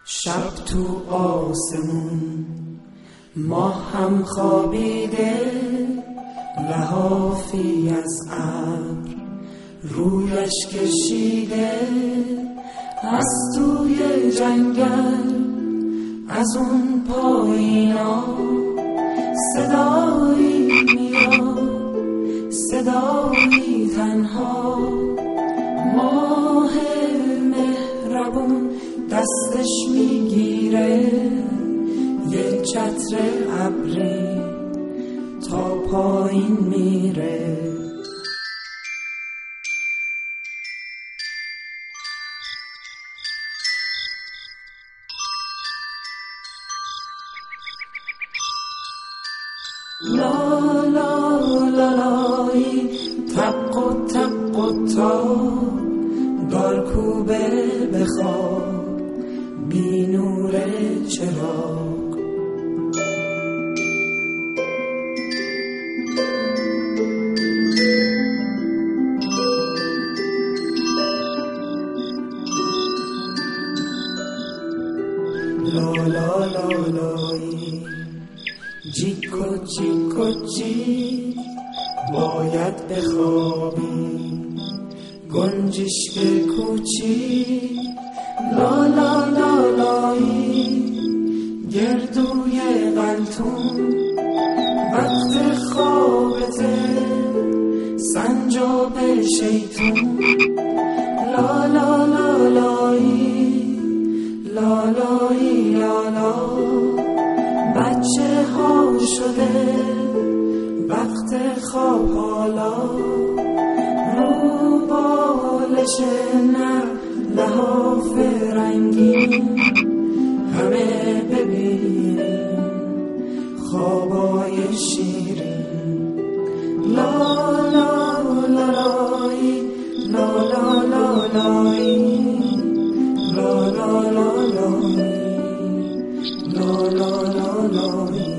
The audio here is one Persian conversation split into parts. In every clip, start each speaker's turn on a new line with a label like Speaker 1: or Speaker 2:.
Speaker 1: شب تو آسمون ما هم خوابیده، لحافی از ابر رویش کشیده. از توی جنگل از اون پایینا صدایی میاد، صدایی تنها. ماه مهربون دستش میگیره یه چتر ابری تا پایین میره. لا لا لا لای تق و تق و تا دارکوبه بخواب بی نور چراغ. لا لا لا لای جیکو جیکو جی باید بخوابی گنجشک کوچی. لا لا لا لای گردوی قلتون وقت خوابته سنجاب شیطون. لا لا لا لای لا لای لا لا بچه ها شده وقت خواب حالا. رو بالش نر لحاف رنگین همه ببینیم خوابای شیرین. لا لا لا لای لا لا لا لای لا لا لا لای لا لا لا لای.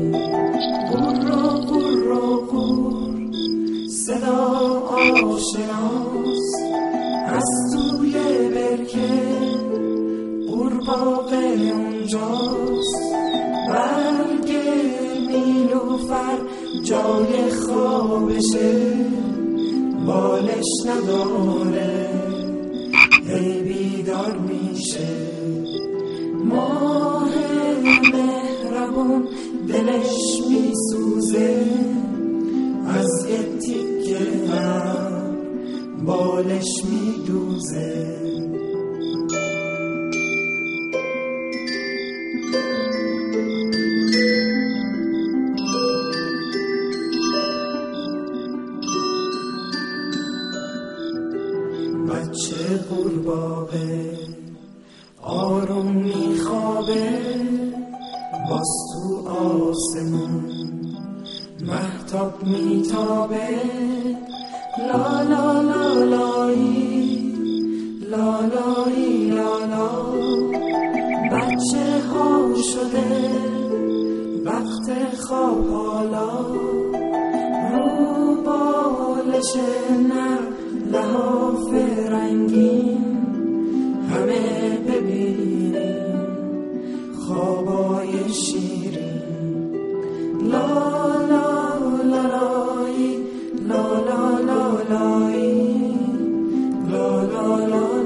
Speaker 1: قر قر قر صدا آشناست از توی برکه قورباغه اونجاست. برگ نیلوفر جای خوابشه بالش نداره هی بیدار میشه. ماه مهربون دلش میسوزه از یه تیکه هم بالش میدوزه. بچه قورباغه آروم میخوابه باز تو آسمون مهتاب میتابه. لا لا لا لای لا لای لا لا بچه ها شده وقت خواب حالا. رو بالش نر لحاف رنگین همه ببینیم خوابای شیرین. لا لا لا لای لا لا لا لای لا لا لا